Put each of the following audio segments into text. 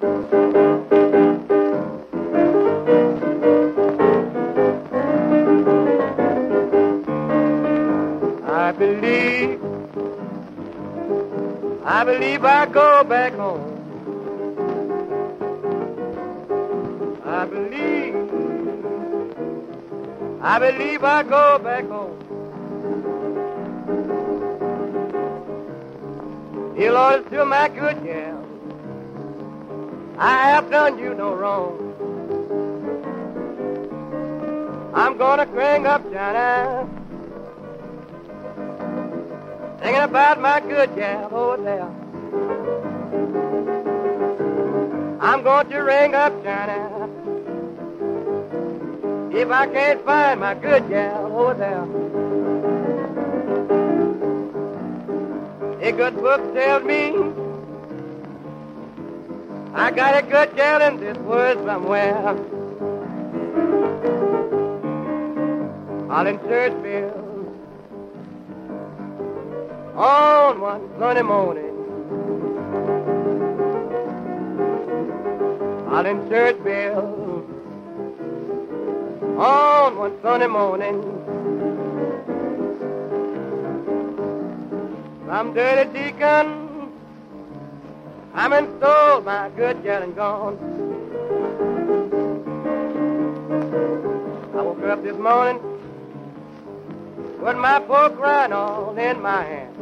I believe I go back home. I believe I go back home. Dear Lord, to my good gal, I have done you no wrong. I'm gonna crank up China, thinking about my good gal over there. I'm going to ring up China if I can't find my good gal over there. A good book tells me I got a good gal in this world somewhere. All in Churchville on one Sunday morning. All in Churchville on one Sunday morning. Some dirty deacon I'm and stole my good gal and gone. I woke up this morning with my poor crying all in my hand.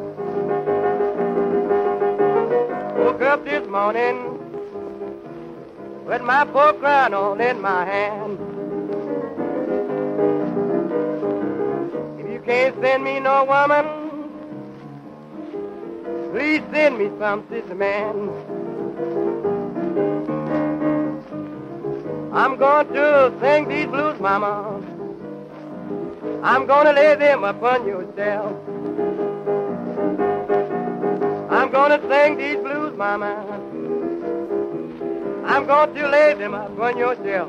Woke up this morning with my poor crying all in my hand. If you can't send me no woman, please send me some sister man. I'm going to sing these blues, mama. I'm going to lay them upon yourself. I'm going to sing these blues, mama. I'm going to lay them upon yourself.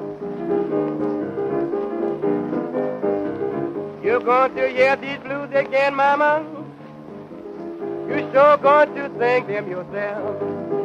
You're going to hear these blues again, mama. You're sure going to sing them yourself.